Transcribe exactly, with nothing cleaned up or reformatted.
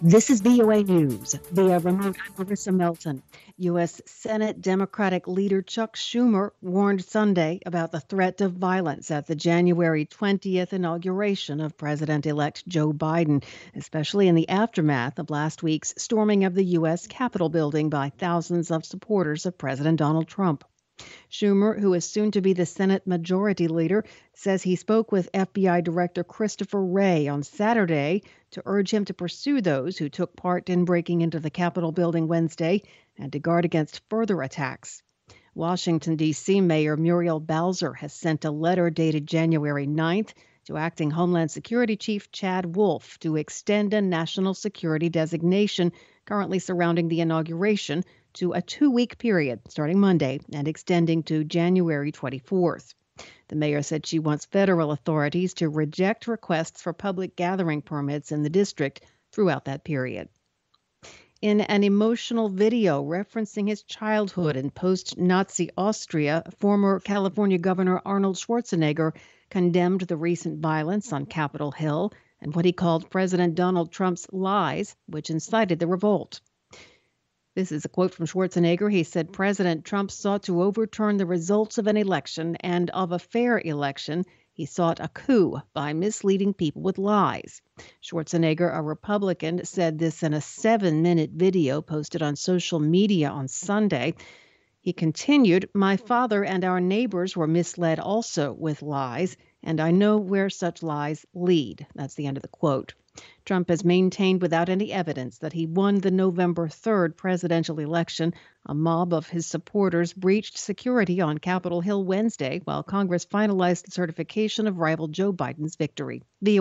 This is V O A News via remote. I'm Marissa Melton. U S. Senate Democratic leader Chuck Schumer warned Sunday about the threat of violence at the January twentieth inauguration of President-elect Joe Biden, especially in the aftermath of last week's storming of the U S. Capitol building by thousands of supporters of President Donald Trump. Schumer, who is soon to be the Senate Majority Leader, says he spoke with F B I Director Christopher Wray on Saturday to urge him to pursue those who took part in breaking into the Capitol building Wednesday and to guard against further attacks. Washington, D C. Mayor Muriel Bowser has sent a letter dated January ninth to acting Homeland Security Chief Chad Wolf to extend a national security designation currently surrounding the inauguration to a two-week period starting Monday and extending to January twenty-fourth. The mayor said she wants federal authorities to reject requests for public gathering permits in the district throughout that period. In an emotional video referencing his childhood in post-Nazi Austria, former California Governor Arnold Schwarzenegger condemned the recent violence on Capitol Hill and what he called President Donald Trump's lies, which incited the revolt. This is a quote from Schwarzenegger. He said President Trump sought to overturn the results of an election, and of a fair election, he sought a coup by misleading people with lies. Schwarzenegger, a Republican, said this in a seven-minute video posted on social media on Sunday. He continued, "My father and our neighbors were misled also with lies, and I know where such lies lead." That's the end of the quote. Trump has maintained without any evidence that he won the November third presidential election. A mob of his supporters breached security on Capitol Hill Wednesday while Congress finalized the certification of rival Joe Biden's victory. The